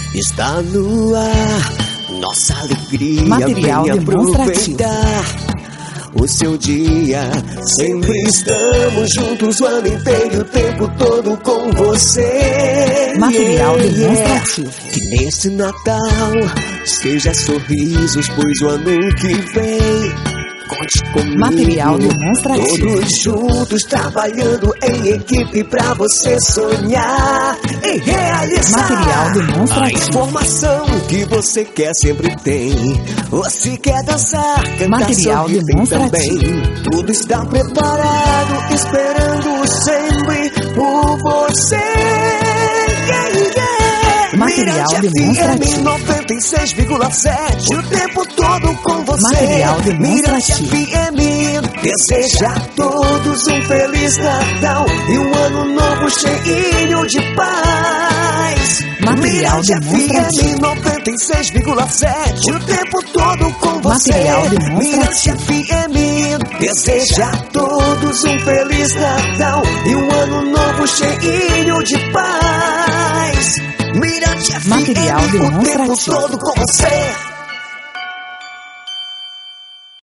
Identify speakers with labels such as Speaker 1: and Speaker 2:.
Speaker 1: Está no ar, nossa alegria.
Speaker 2: Material
Speaker 1: vem
Speaker 2: demonstrativo.
Speaker 1: aproveitar o seu dia. Sempre estamos juntos o ano inteiro, o tempo todo com você.
Speaker 2: Material demonstrativo.
Speaker 1: Que nesse Natal seja sorrisos, pois o ano que vem conte comigo.
Speaker 2: Material demonstrativo.
Speaker 1: Todos juntos trabalhando em equipe pra você sonhar e realizar.
Speaker 2: Material demonstrativo.
Speaker 1: A informação que você quer sempre tem. Você quer dançar, cantar,
Speaker 2: Material
Speaker 1: sorrir
Speaker 2: demonstrativo.
Speaker 1: também. Tudo está preparado, esperando sempre por você.
Speaker 2: Material demonstrativo.
Speaker 1: 96,7, o tempo todo com você.
Speaker 2: Material
Speaker 1: Mirante
Speaker 2: demonstrativo.
Speaker 1: FM deseja a todos um feliz Natal e um ano novo cheio de paz.
Speaker 2: Material
Speaker 1: Mirante
Speaker 2: demonstrativo.
Speaker 1: FM 96,7, o tempo todo com você.
Speaker 2: Material
Speaker 1: Mirante
Speaker 2: demonstrativo.
Speaker 1: FM deseja a todos um feliz Natal e um ano novo cheio de paz. Mirante FM,
Speaker 2: Material
Speaker 1: o tempo
Speaker 2: demonstrativo.
Speaker 1: todo com você.